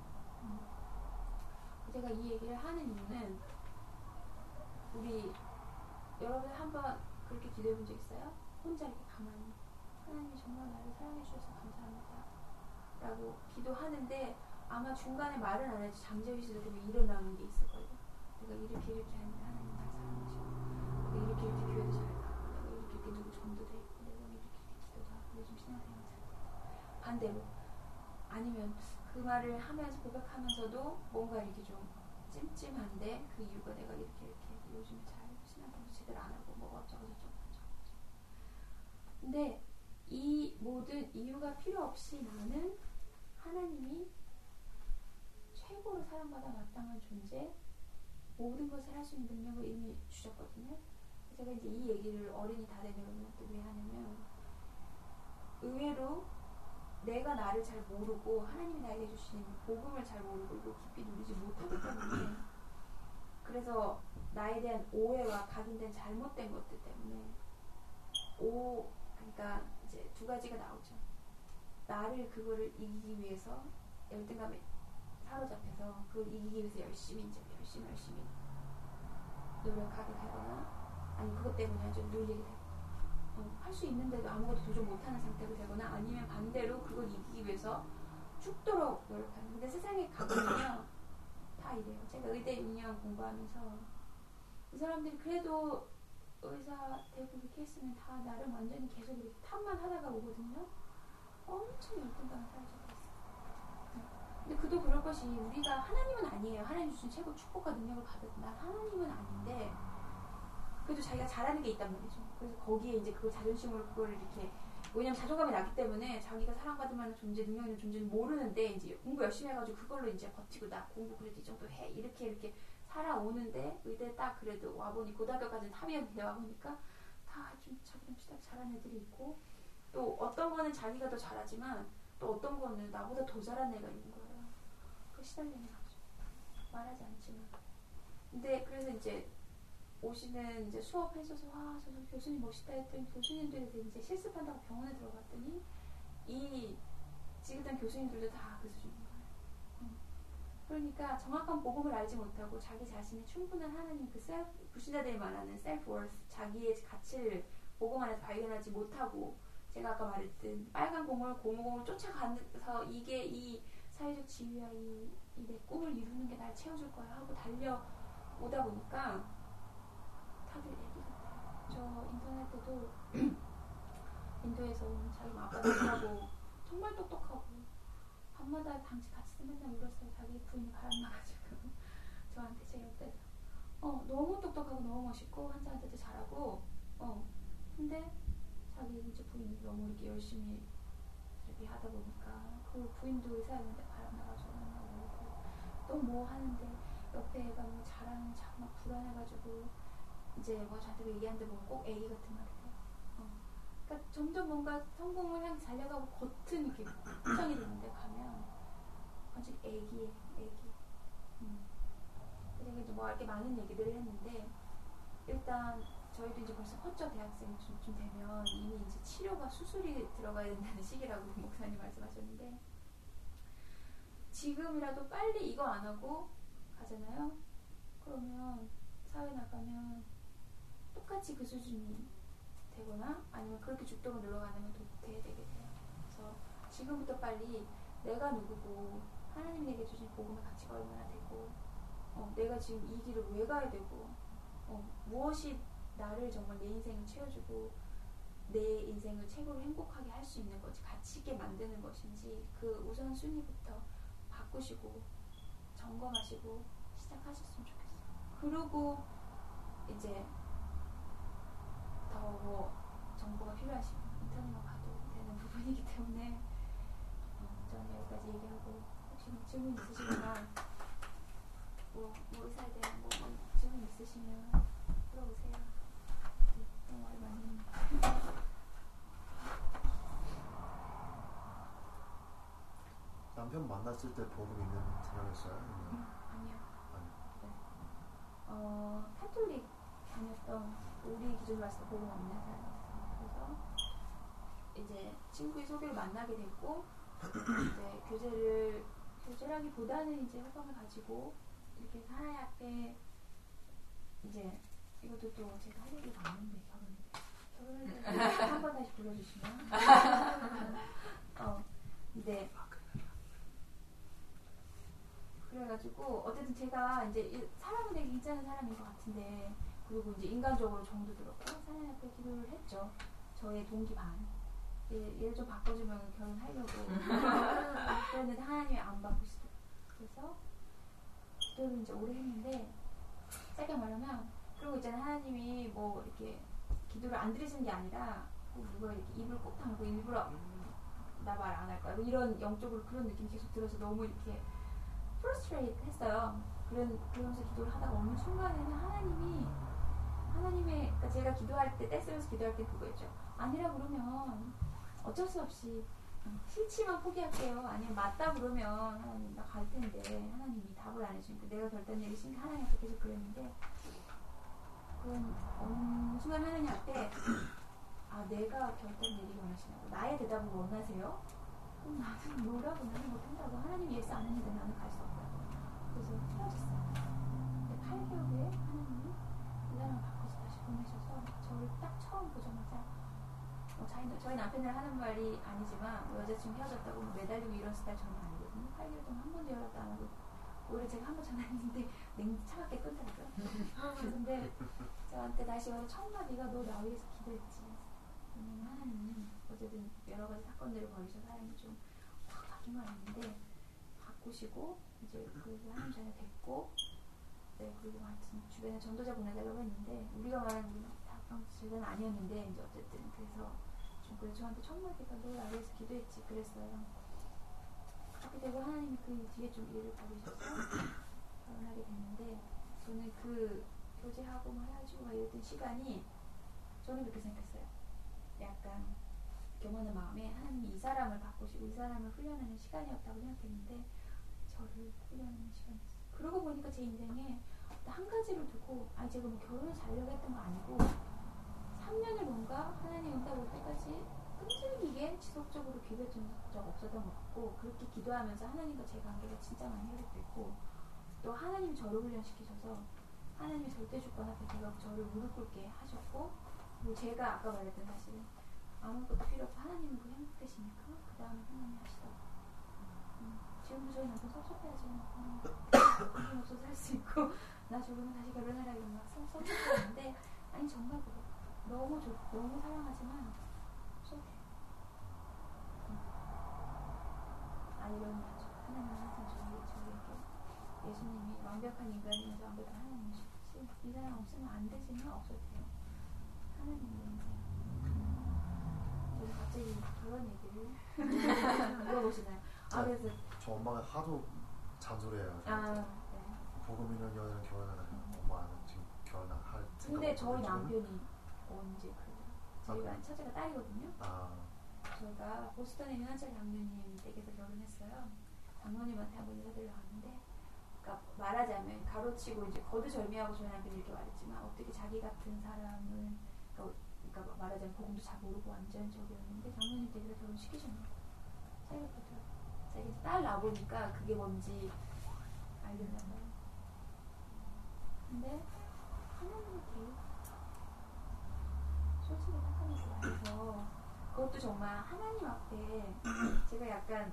제가 이 얘기를 하는 이유는 여러분 한번 그렇게 기도해 본 적 있어요? 혼자 이렇게 가만히 하나님이 정말 나를 사랑해 주셔서 감사합니다 라고 기도하는데 아마 중간에 말은 안 해도 잠재의식으로 일어나는 게 있을 거예요. 내가 이렇게 하는데 하나님 날 사랑하시고, 내가 이렇게 교회도 잘 가고, 내가 이렇게 누구 전도도 했고, 내가 이렇게 기도도 하고, 요즘 신앙생활 잘 반대로 아니면 그 말을 하면서 고백하면서도 뭔가 이렇게 좀 찜찜한데 그 이유가 내가 이렇게 요즘에 잘 신앙생활 제대로 안 하고 뭐가 어쩌고 저쩌고. 근데 이 모든 이유가 필요 없이 나는 하나님이 최고로 사랑받아 마땅한 존재, 모든 것을 할 수 있는 능력을 이미 주셨거든요. 제가 이제 이 얘기를 어른이 다 된 여러분한테 왜 하냐면, 의외로 내가 나를 잘 모르고 하나님이 나에게 주신 복음을 잘 모르고 이거 깊이 누리지 못하기 때문에, 그래서 나에 대한 오해와 각인된 잘못된 것들 때문에 그러니까 이제 두 가지가 나오죠. 나를 그거를 이기기 위해서 열등감에 사로잡혀서 그걸 이기기 위해서 열심히 노력하게 되거나, 아니 그것 때문에 좀 눌리게 되고, 할 수 있는데도 아무것도 도저히 못하는 상태가 되거나, 아니면 반대로 그걸 이기기 위해서 죽도록 노력하는. 근데 세상에 가보면요 다 이래요. 제가 의대 6년 공부하면서 이 사람들이 그래도 의사 되고 이렇게 했으면 다 나름 완전히 계속 이렇게 탑만 하다가 오거든요. 엄청 열등감에 사로잡혀 있어요. 근데 그도 그럴 것이, 우리가 하나님은 아니에요. 하나님 주신 최고 축복과 능력을 받았던 난 하나님은 아닌데, 그래도 자기가 잘하는 게 있단 말이죠. 그래서 거기에 이제 그걸 자존심으로 그걸 이렇게, 왜냐면 자존감이 낮기 때문에 자기가 사랑받을 만한 존재, 능력 있는 존재는 모르는데 이제 공부 열심히 해가지고 그걸로 이제 버티고, 나 공부 그래도 이 정도 해 이렇게 살아오는데, 의대 딱 그래도 와보니, 고등학교까지는 탑이었는데 와보니까 다 좀 자기는 잘하는 애들이 있고, 또 어떤 거는 자기가 더 잘하지만 또 어떤 거는 나보다 더 잘하는 애가 있는 거예요. 그 시달리는 거죠. 말하지 않지만. 근데 그래서 이제 오시는 이제 수업해줘서, 와, 저 교수님 멋있다 했더니, 교수님들이 이제 실습한다고 병원에 들어갔더니 이 지긋한 교수님들도 다 그 수준인 거예요. 그러니까 정확한 복음을 알지 못하고 자기 자신의 충분한 하나님, 그 불신자들이 말하는 셀프-워스, 자기의 가치를 복음 안에서 발견하지 못하고, 제가 아까 말했던 빨간 공을, 고무공을 쫓아가서 이게 이 사회적 지위와 이 내 꿈을 이루는 게 날 채워줄 거야 하고 달려오다 보니까 다들 애기 같아요. 저 인터넷 때도 인도에서 자기 아빠들하고 정말 똑똑하고 밤마다 같이 맨날 울었어요. 자기 부인이 바람나가지고 저한테 제 옆에서 너무 똑똑하고 너무 멋있고 환자한테도 잘하고, 근데 자기 이제 부인이 너무 이렇게 열심히 이렇게 하다 보니까 그 부인도 의사였는데 바람나가지고 맨날 울고, 또 뭐 하는데 옆에 애가 뭐 잘하는 자꾸 막 불안해가지고 이제 뭐 저한테 얘기하는데 보면 꼭 애기 같은 말을 해요. 그러니까 점점 뭔가 성공을 향해 달려가고 겉은 이렇게 표정이 되는데 가면 완전 애기예요, 애기. 그래서 뭐 이렇게 많은 얘기들을 했는데, 일단 저희도 이제 벌써 컸죠. 대학생 좀 되면 이미 이제 치료가, 수술이 들어가야 된다는 시기라고 목사님 말씀하셨는데, 지금이라도 빨리 이거 안 하고 가잖아요. 그러면 사회 나가면 똑같이 그 수준이 되거나, 아니면 그렇게 죽도록 늘어가면 도태되게 돼요. 그래서 지금부터 빨리 내가 누구고, 하나님이 내게 주신 복음의 가치가 얼마나 되고, 내가 지금 이 길을 왜 가야 되고, 무엇이 나를 정말 내 인생을 채워주고 내 인생을 최고로 행복하게 할 수 있는 것이, 가치 있게 만드는 것인지, 그 우선순위부터 바꾸시고 점검하시고 시작하셨으면 좋겠어요. 그리고 이제 더 뭐 정보가 필요하시면 인터넷만 봐도 되는 부분이기 때문에 저는 여기까지 얘기하고, 혹시 뭐 질문 있으시거나 뭐 의사에 대한 뭐 질문 있으시면 물어보세요. 네, 너무 말이 많이 했는데. 남편 만났을 때 복음 있는 사람이었어요? 아니요. 네. 카톨릭 다녔던, 우리 기준으로 봤을 때 복음 없는 사람이었어요. 그래서 이제 친구의 소개로 만나게 됐고, 이제 교제라기보다는 이제 호감을 가지고 이렇게 하나님 앞에, 이제 이것도 또 제가 할 얘기가 없는데 결혼할 때 한번 다시 불러주시면. 네. 그래가지고 어쨌든 제가 이제 사람은 되게 괜찮은 사람인 것 같은데, 그리고 이제 인간적으로 정도 들었고 하나님 앞에 기도를 했죠. 저의 동기 반. 얘를 좀 바꿔주면 결혼하려고. 그랬는데 하나님이 안 바꾸시더라고요. 그래서 기도를 이제 오래 했는데, 짧게 말하면, 그리고 있잖아요, 하나님이 뭐 이렇게 기도를 안 들으시는 게 아니라 꼭 누가 이렇게 입을 꼭 다물고 일부러 나 말 안 할 거야, 뭐 이런 영적으로 그런 느낌이 계속 들어서 너무 이렇게 프러스트레이트 했어요. 그러면서 기도를 하다가 어느 순간에는 하나님의, 그러니까 제가 기도할 때, 떼쓰면서 기도할 때 그거였죠. 아니라 그러면 어쩔 수 없이 싫지만 포기할게요. 아니면 맞다 그러면 하나님 나 갈 텐데, 하나님이 답을 안 해주니까 내가 결단 내리시니까 하나님 앞에 계속 그랬는데, 그건 어느 순간 하나님 앞에 내가 결단 내리기 원하시냐고, 나의 대답을 원하세요? 그럼 나는 뭐라고, 나는 못한다고. 하나님이 예스 안 했는데 나는 갈 수 없다고. 그래서 헤어졌어요. 근데 8개월 후에 하나님이 이 사람을 바꿔서 다시 보내셔서 저를 딱 처음 보자마자, 저희 남편이랑 하는 말이 아니지만 뭐 여자친구 헤어졌다고 뭐 매달리고 이런 스타일 전혀 아니거든요. 8개월 동안 한 번도 연락도 안 하고, 오히려 제가 한 번 전화했는데 차갑게 끊더라고요. 근데 저한테 다시 와서 첫 마디가 너 나 위해서 기도했지. 왜냐면 하나님은 어쨌든 여러 가지 사건들을 벌이셔서 사람이 좀 확 바뀐 건 아닌데, 바꾸시고 이제 그리고 하나님 자녀 됐고, 네, 그리고 하여튼 주변에 전도자 보내달라고 했는데, 우리가 말하는 우리 제자는 아니었는데, 이제 어쨌든 그래서 좀 그래서 저한테 첫 마디가 너 나 위해서 기도했지 그랬어요. 그렇게 되고 하나님이 그 뒤에 좀 일을 벌이셔서 결혼하게 됐는데, 저는 그 교제하고 뭐 헤어지고 막 이랬던 시간이, 저는 그렇게 생각했어요. 약간 겸허한 마음에 하나님이 이 사람을 바꾸시고 이 사람을 훈련하는 시간이었다고 생각했는데, 저를 훈련하는 시간이었어요. 그러고 보니까 제 인생에 한 가지를 두고, 제가 뭐 결혼을 잘하려고 했던 거 아니고 3년을 뭔가 하나님 응답 올 때까지 끈질기게 지속적으로 기도했던 적 없었던 것 같고, 그렇게 기도하면서 하나님과 제 관계가 진짜 많이 회복됐고, 또 하나님이 저를 훈련시키셔서 하나님이 절대 주권 앞에 제가 저를 무릎 꿇게 하셨고, 뭐 제가 아까 말했던 사실은 아무것도 필요 없고 하나님은 그 행복되시니까 그 다음에 하나님이 하시더라고요. 지금도 저희 남편 섭섭해하지만 돈이 없어서 할 수 있고 나 죽으면 다시 결혼하라 이런 막 섭섭해하는데, 아니 정말 그래. 너무 사랑하지만 섭섭해. 이런 거죠. 하나님은 항상 저희에게, 예수님이 완벽한 인간이면서 완벽한 하나님이시듯이 이 사람 없으면 안 되지만 없어도 돼요. 하나님의 인생. 그래서 갑자기 그런 얘기를 물어보시나요? 그래서 저 엄마가 하도 잔소리해요. 네. 복음 있는 여자랑 결혼하나요? 엄마는 지금 결혼할 생각. 근데 저희 남편이 언제 저희가 첫째가 딸이거든요. 저희가 보스턴에 있는 한철 장로님 댁에서 결혼했어요. 장로님한테 한번 인사드리러 갔는데, 그러니까 말하자면 가로치고 이제 거두절미하고 저희 남편이 이렇게 말했지만, 어떻게 자기 같은 사람을, 그러니까 말하자면 복음도 잘 모르고 완전 저기였는데 장로님 댁에서 결혼시키셨나요? 자기가 그러더라고요. 자기 딸 나보니까 그게 뭔지 알겠나 봐요. 근데 하나님의 계획, 솔직히 생각하면서 말해서 그것도 정말 하나님 앞에 제가 약간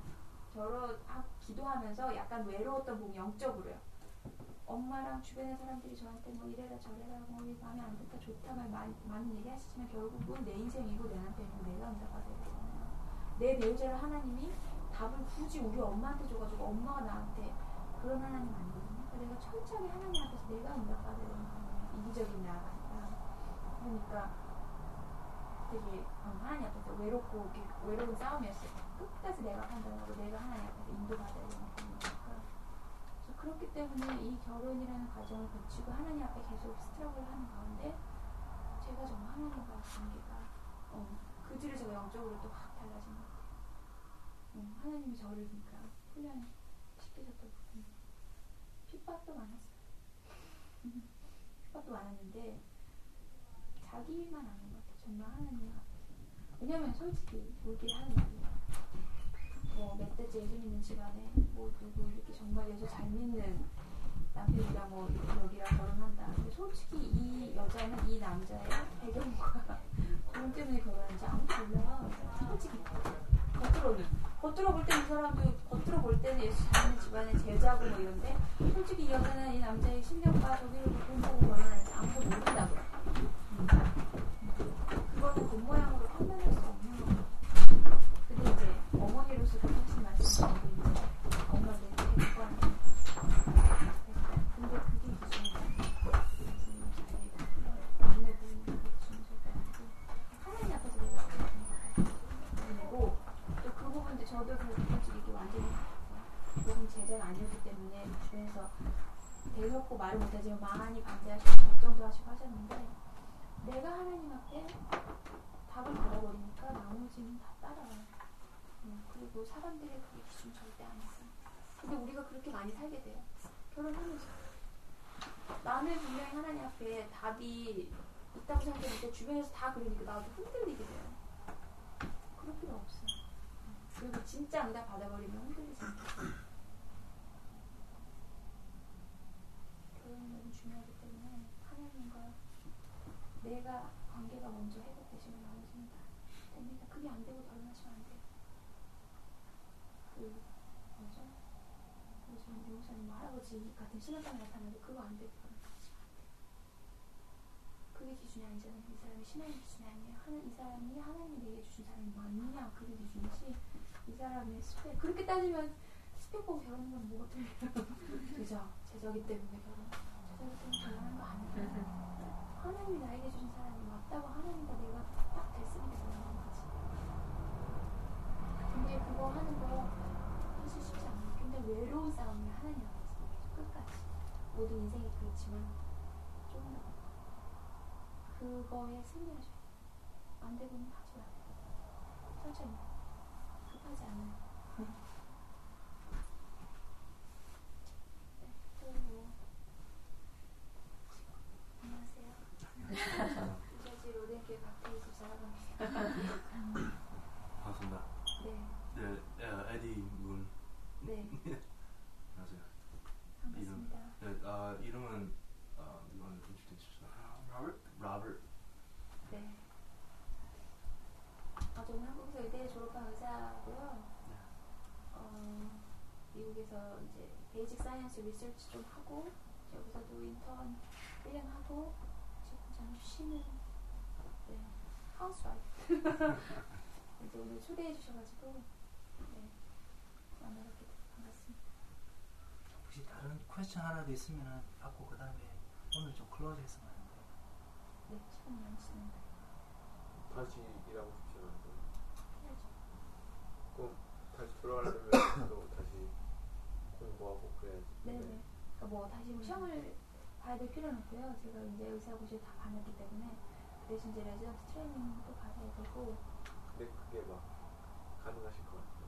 기도하면서 약간 외로웠던 부분이 영적으로요. 엄마랑 주변의 사람들이 저한테 뭐 이래라 저래라 뭐 마음에 안 든다 좋다 많은 얘기 하시지만, 결국은 내 인생이고 내 남편이고 내가 응답받아야 되잖아요. 내 배우자를 하나님이 답을 굳이 우리 엄마한테 줘가지고 엄마가 나한테 그런 하나님 아니거든요. 그러니까 내가 철저하게 하나님 앞에서 내가 응답받아야 되는 거예요. 이기적인 나가 아니라. 그러니까 되게 하나님 앞에서 외로운 싸움이었어요. 끝까지 내가 판단하고 내가 하나님 앞에서 인도받아야 되는 거니까. 그렇기 때문에 이 결혼이라는 과정을 거치고 하나님 앞에 계속 스트러글을 하는 가운데, 제가 정말 하나님과 관계가 그 뒤로 제가 영적으로 또 확 달라진 것 같아요. 하나님이 저를 그러니까 훈련시키셨던 부분. 핍박도 많았어요. 핍박도 많았는데 자기만 아는 것 같아요. 정말 하나님 앞에서. 왜냐면 솔직히 우리끼리 하는 말이에요. 뭐 몇 대째 예수 믿는 집안에 뭐 누구 이렇게 정말 예수 잘 믿는 남편이랑 뭐 여기랑 결혼한다. 근데 솔직히 이 여자는 이 남자의 배경과 돈 때문에 결혼한지 아무도 몰라. 솔직히 겉으로 볼 때는 이 사람도 겉으로 볼 때는 예수 잘 믿는 집안의 제자고 뭐 이런데 솔직히 이 여자는 이 남자의 실력과 저기를 돈 보고 결혼하는지 아무도 모른다고요. 그거는 겉모양으로 판단할 수 없는 거예요. 근데 이제 어머니로서 그렇게 하신 말씀이 이제 엄마들 데리고 하는 거예요. 근데 그게 기준이에요. 눈에 보이는 게 기준이 절대 아니고 하나님 앞에서 내가 그리고 또 그 부분도 저도 솔직히 이게 완전히 너무 제자가 아니었기 때문에 주변에서 대놓고 말을 못하지만 많이 반대하시고 걱정도 하시고 하셨는데 내가 하나님 앞에 답을 받아버리니까 나머지는 다 따라와요. 그리고 사람들의 그게 기준 절대 아니고 근데 우리가 그렇게 많이 살게 돼요. 결혼하면서 나는 분명히 하나님 앞에 답이 있다고 생각했는데 주변에서 다 그러니까 나도 흔들리게 돼요. 그럴 필요 없어요. 그리고 진짜 응답 받아버리면 흔들리지 않겠어요. 결혼이 너무 중요하기 때문에 하나님과 내가 관계가 먼저 회복되시면 나머지는 다 됩니다. 그게 안 되고 결혼하시면 안 돼요. 뭐죠? 요즘 배우사님 할아버지 같은 신앙생활 나타나는데 그거 안 되고 결혼하시면 안 돼요. 그게 기준이 아니잖아요. 이 사람이 신앙의 기준이 아니에요. 이 사람이 하나님이 내게 주신 사람이 맞느냐 그게 기준이지 이 사람의 스펙 그렇게 따지면 스펙 보고 결혼하는 건 뭐가 틀려요. 그죠? 제자기 때문에 결혼하는 거 아니에요. 하나님이 나에게 주신 사람이 맞다고 하나님과 내가 딱 됐으니까 결혼하는 거지. 근데 그거 하는 거 사실 쉽지 않아요. 굉장히 외로운 싸움이 하나님 앞에서 끝까지 모든 인생이 그렇지만 조금 더 그거에 승리하셔야 돼요. 안 되고는 하지 마세요. 천천히 급하지 않아요. 네, 또 뭐 안녕하세요. 뉴저지 로덴길 박태희 집사라고 합니다. 반갑습니다. 네. 네, 에디 문. 네. 안녕하세요. 반갑습니다. 이름은 누가 인troduce 주시죠? 로버트. 네. 저는 한국에서 의대 졸업한 의사고요. 미국에서 이제 베이직 사이언스 리서치 좀 하고 여기서도 인턴 1년 하고 지금 저는 쉬는 하우스와이프. 이제 오늘 초대해 주셔가지고 만나뵙게 돼서 반갑습니다. 혹시 다른 퀘스천 하나도 있으면 받고 그 다음에 오늘 좀 클로즈 했으면 하는데. 네, 시간이 많이 지났는데. 다시 일하고 싶지 않아요? 해야죠. 그럼 다시 돌아가려면 또 다시 공부하고 그래야지. 네네. 그러니까 뭐 다시 뭐 시험을 봐야 될 필요는 없고요. 제가 이제 의사고시를 다 봐냈기 때문에 그 대신 이제 레지던트 트레이닝도 받아야 되고. 근데 그게 막 가능하실 것 같아요.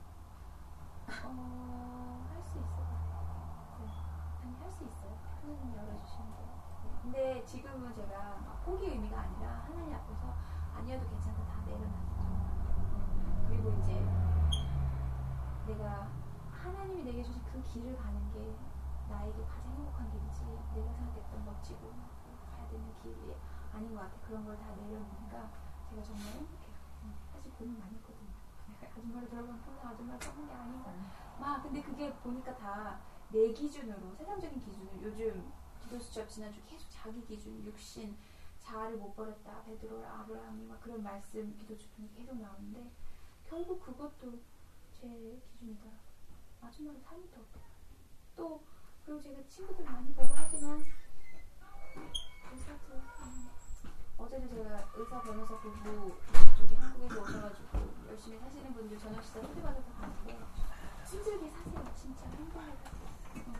할 수 있을 것 같아요. 네. 아니 할 수 있어요. 하나님 열어주시는 거. 네. 근데 지금은 제가 막 포기 의미가 아니라 하나님 앞에서 아니어도 괜찮다 다 내려놨죠. 그리고 이제 내가 하나님이 내게 주신 그 길을 가는 게 나에게 가장 행복한 길이지 내가 생각했던 멋지고 가야 되는 길이 아닌 것 같아. 그런 걸 다 내려놓으니까 제가 정말 행복해요. 사실 고민 많이 했거든요. 아줌마를 들어보면 평생 아줌마를 찾는 게 아닌가. 근데 그게 보니까 다 내 기준으로 세상적인 기준으로 요즘 기도수첩 지난주 계속 자기 기준, 육신, 자아를 못 버렸다. 베드로, 아브라함이 막 그런 말씀 기도수첩 중에 계속 나오는데 결국 그것도 제 기준이더라고요. 아줌마를 삶이 더 어때요? 또 그리고 제가 친구들 많이 보고 하지만 의사들 어제도 제가 의사 변호사 부부 쪽에 한국에서 오셔가지고 열심히 사시는 분들 저녁 식사 초대받아서 가는데 힘들게 사세요. 진짜 힘들게 사세요.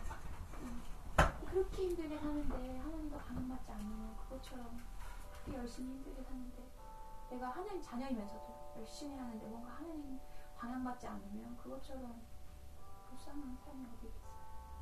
그렇게 힘들게 사는데 하나님과 방향맞지 않으면 그것처럼 그렇게 열심히 힘들게 사는데 내가 하나님 자녀이면서도 열심히 하는데 뭔가 하나님 방향맞지 않으면 그것처럼 불쌍한 삶이 어디 있겠어요.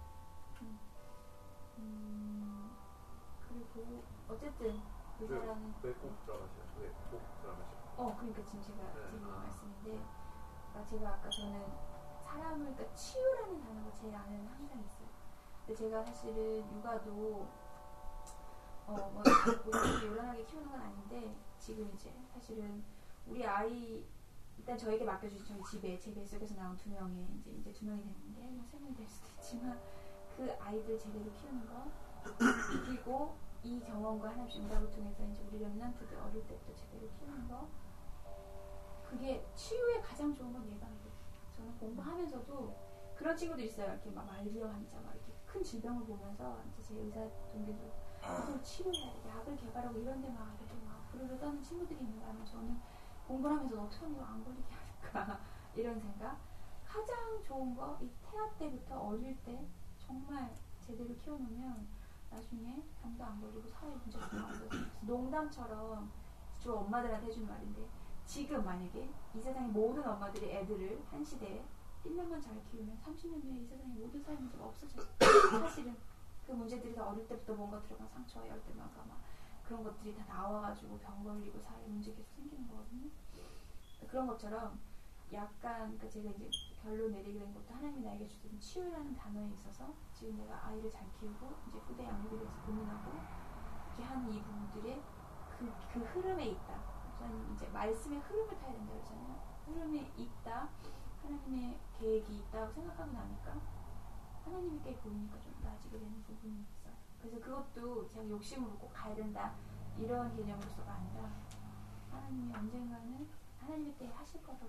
그리고 어쨌든 의사라는 왜꼭 들어가셔요? 왜 꼭 들어가셔요? 그러니까 지금 제가 드리는 말씀인데 제가 아까 저는 사람을 그러니까 치유라는 단어가 제 안에는 항상 있어요. 근데 제가 사실은 육아도 우리 요란하게 키우는 건 아닌데 지금 이제 사실은 우리 아이 일단 저에게 맡겨주신 저희 집에 제 뱃속에서 나온 2명의 이제 2명이 됐는데 뭐 3명이 될 수도 있지만 그 아이들 제대로 키우는 거 그리고 이 경험과 하나씩 응답을 통해서 이제 우리 렘넌트들 어릴 때부터 제대로 키우는 거 그게 치유에 가장 좋은 건 예방이거든요. 저는 공부하면서도 그런 친구들 있어요. 이렇게 막 말리어 환자 막 이렇게 큰 질병을 보면서 이제 제 의사 동기도 그걸 치료해야 돼. 약을 개발하고 이런데 막 이렇게 막 부르르 떠는 친구들이 있는가 하면 저는 공부를 하면서 어떻게 하면 이거 안 걸리게 할까 이런 생각. 가장 좋은 거 이 태아 때부터 어릴 때 정말 제대로 키워놓으면 나중에 병도 안 걸리고 사회 문제도 안 걸리고 농담처럼 주로 엄마들한테 해주는 말인데 지금 만약에 이 세상의 모든 엄마들이 애들을 한 시대에 1년만 잘 키우면 30년 후에 이 세상의 모든 사회 문제가 없어져요. 사실은 그 문제들이 다 어릴 때부터 뭔가 들어간 상처와 열대마가 막 그런 것들이 다 나와가지고 병 걸리고 사회 문제 계속 생기는 거거든요. 그런 것처럼 약간 그러니까 제가 이제 결론 내리게 된 것도 하나님이 나에게 주신 치유라는 단어에 있어서 지금 내가 아이를 잘 키우고 이제 후대 양육에 대해서 고민하고 이렇게 하는 이 부분들의 그 흐름에 있다. 저는 이제 말씀의 흐름을 타야 된다 그러잖아요. 흐름에 있다. 하나님의 계획이 있다고 생각하고 나니까 하나님이 꽤 보이니까 좀 나아지게 되는 부분이 있어요. 그래서 그것도 제가 욕심으로 꼭 가야 된다 이런 개념으로서가 아니라 하나님이 언젠가는 하나님의 때에 하실 거라고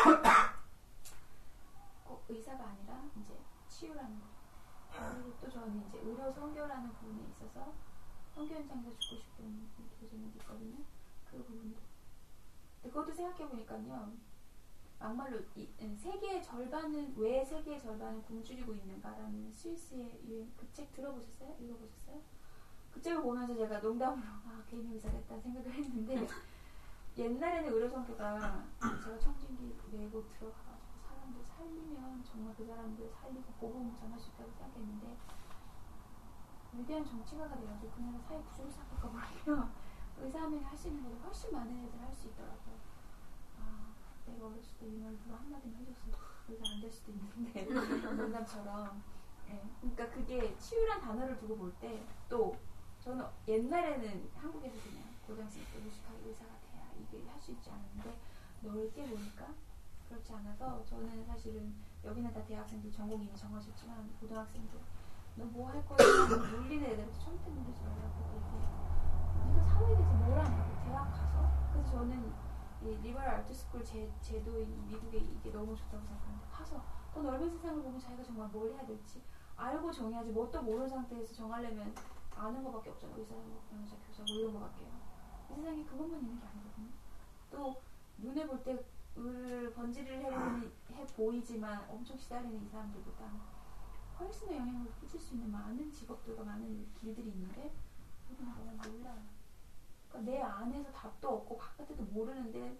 꼭 의사가 아니라 이제 치유라는 거. 그리고 또 저는 이제 의료 선교라는 부분에 있어서 선교 현장에서 죽고 싶은 교수님도 있거든요. 그 부분도. 그것도 생각해 보니까요. 막말로 세계의 절반은 왜 세계의 절반은 굶주리고 있는가라는 스위스의 유행 그 책 들어보셨어요? 읽어보셨어요? 그 책을 보면서 제가 농담으로 개인의 의사가 했다는 생각을 했는데 옛날에는 의료선교가 제가 청진기 메고 들어가가지고 사람들 살리면 정말 그 사람들 살리고 복음 전할 수 있다고 생각했는데 위대한 정치가가 돼가지고 그 나라 사회 구조를 싹 바꿔버리면 의사 한 명이 할 수 있는 것보다 훨씬 많은 애들 할 수 있더라고요. 내가 어렸을 때 이 말 누가 한마디만 해줬어도 의사 안 될 수도 있는데 농담처럼 그러니까 그게 치유란 단어를 두고 볼 때 또 저는 옛날에는 한국에서 그냥 고등학생 때 무식하게 의사가 돼야 이게 할 수 있지 않았는데 넓게 보니까 그렇지 않아서 저는 사실은 여기는 다 대학생들 전공이 이미 정하셨지만 고등학생들 너 뭐 할 거야? 놀리는 애들한테 손대 놀리지 말라고 얘기해. 네가 사회에 대해서 뭘 아냐고 대학 가서. 그래서 저는 이 리버럴 아트 스쿨 제도인 미국에 이게 너무 좋다고 생각하는데 가서 더 넓은 세상을 보면 자기가 정말 뭘 해야 될지 알고 정해야지. 뭣도 모르는 상태에서 정하려면 아는 것밖에 없잖아요. 의사, 변호사, 교사 뭐 이런 것밖에요. 이 세상에 그것만 있는 게 아니거든요. 또 눈에 볼 때 번지를 해 보이지만 엄청 시달리는 이 사람들보다 훨씬 더 영향을 끼칠 수 있는 많은 직업들과 많은 길들이 있는데 우리는 너무 몰라요. 그러니까 내 안에서 답도 없고 바깥에도 모르는데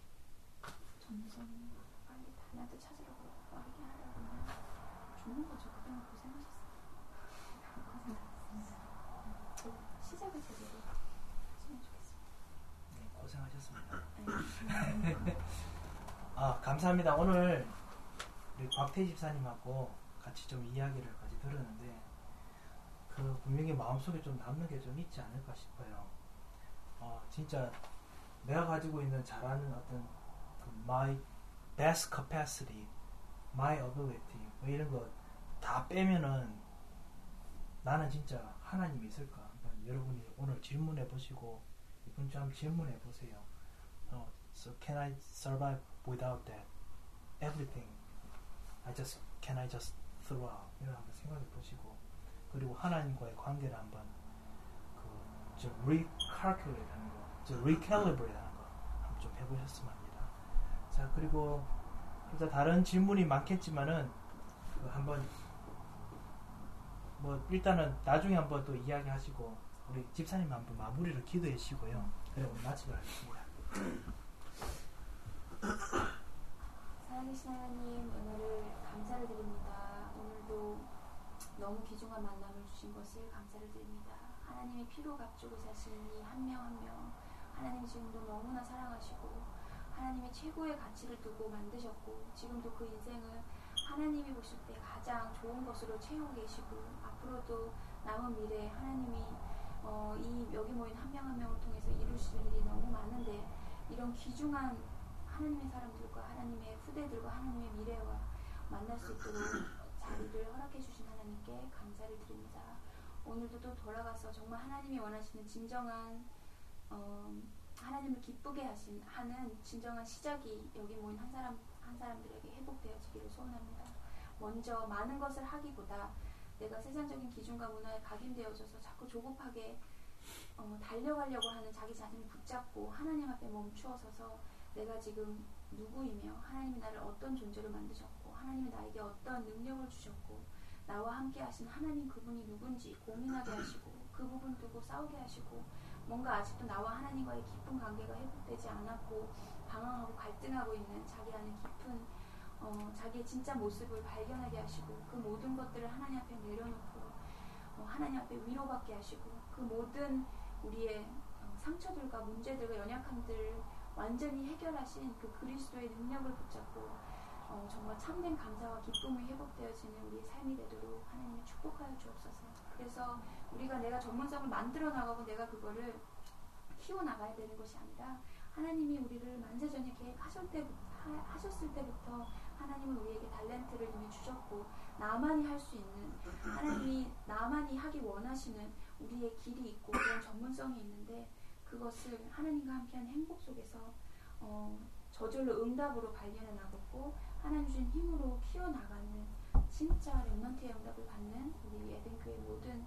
전문성은 빨리 나한테 찾으라고 빠르게 하라고 죽는 거죠. 그동안 고생하셨어요. 시작을 제대로 하시면 좋겠습니다. 네, 고생하셨습니다. 감사합니다. 오늘 우리 곽태 집사님하고 같이 좀 이야기를 같이 들었는데 그 분명히 마음속에 좀 남는 게 좀 있지 않을까 싶어요. 진짜 내가 가지고 있는 잘하는 어떤 그 my best capacity, my ability 뭐 이런 거 다 빼면은 나는 진짜 하나님이 있을까? 한번 여러분이 오늘 질문해 보시고 이번 주 한번 질문해 보세요. So can I survive without that? Everything. Can I just throw out? 이런 한번 생각해 보시고 그리고 하나님과의 관계를 한번 recalculate 하는 거, recalibrate 하는 거 한번 좀 해보셨으면 합니다. 자, 그리고 일단 다른 질문이 많겠지만은 한번 뭐 일단은 나중에 한번 또 이야기하시고 우리 집사님 한번 마무리를 기도해 주시고요. 그래 오늘 마치도록 하겠습니다. 사랑하신 하나님, 오늘을 감사를 드립니다. 오늘도 너무 귀중한 만남을 주신 것을 감사를 드립니다. 하나님이 피로 값주고 사신 이 한 명 한 명, 하나님이 지금도 너무나 사랑하시고 하나님이 최고의 가치를 두고 만드셨고 지금도 그 인생을 하나님이 보실 때 가장 좋은 것으로 채우고 계시고 앞으로도 남은 미래에 하나님이 이 여기 모인 한 명 한 명을 통해서 이루실 일이 너무 많은데 이런 귀중한 하나님의 사람들과 하나님의 후대들과 하나님의 미래와 만날 수 있도록 자리를 허락해 주신 하나님께 감사를 드립니다. 오늘도 또 돌아가서 정말 하나님이 원하시는 진정한 하나님을 기쁘게 하는 진정한 시작이 여기 모인 한 사람들에게 회복되어지기를 소원합니다. 먼저 많은 것을 하기보다 내가 세상적인 기준과 문화에 각인되어져서 자꾸 조급하게 달려가려고 하는 자기 자신을 붙잡고 하나님 앞에 멈추어서서 내가 지금 누구이며 하나님이 나를 어떤 존재로 만드셨고 하나님이 나에게 어떤 능력을 주셨고 나와 함께 하신 하나님 그분이 누군지 고민하게 하시고 그 부분 두고 싸우게 하시고 뭔가 아직도 나와 하나님과의 깊은 관계가 회복되지 않았고 방황하고 갈등하고 있는 자기 안에 깊은 자기의 진짜 모습을 발견하게 하시고 그 모든 것들을 하나님 앞에 내려놓고 하나님 앞에 위로받게 하시고 그 모든 우리의 상처들과 문제들과 연약함들 완전히 해결하신 그 그리스도의 능력을 붙잡고 정말 참된 감사와 기쁨이 회복되어지는 우리의 삶이 되도록 하나님이 축복하여 주옵소서. 그래서 우리가 내가 전문성을 만들어 나가고 내가 그거를 키워나가야 되는 것이 아니라 하나님이 우리를 만세전에 계획하셨을 때부터 하나님은 우리에게 달란트를 이미 주셨고 나만이 할 수 있는 하나님이 나만이 하기 원하시는 우리의 길이 있고 그런 전문성이 있는데 그것을 하나님과 함께하는 행복 속에서 저절로 응답으로 발견해 나갔고 하나님 주신 힘으로 키워나가는 진짜 렘넌트의 응답을 받는 우리 에덴교회 모든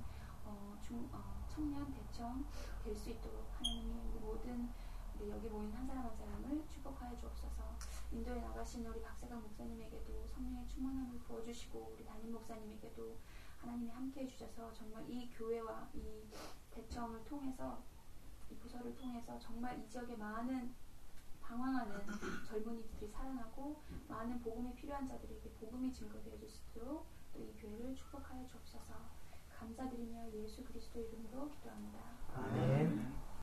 청년 대청 될 수 있도록 하나님이 우리 모든 우리 여기 모인 한 사람 한 사람을 축복하여 주옵소서. 인도에 나가신 우리 박세강 목사님에게도 성령의 충만함을 부어주시고 우리 담임 목사님에게도 하나님이 함께해 주셔서 정말 이 교회와 이 대청을 통해서 이 부서를 통해서 정말 이 지역에 많은 방황하는 젊은이들이 살아나고 많은 복음이 필요한 자들에게 복음이 증거되어질 수 있도록 또 이 교회를 축복하여 주옵소서. 감사드리며 예수 그리스도 이름으로 기도합니다. 아멘.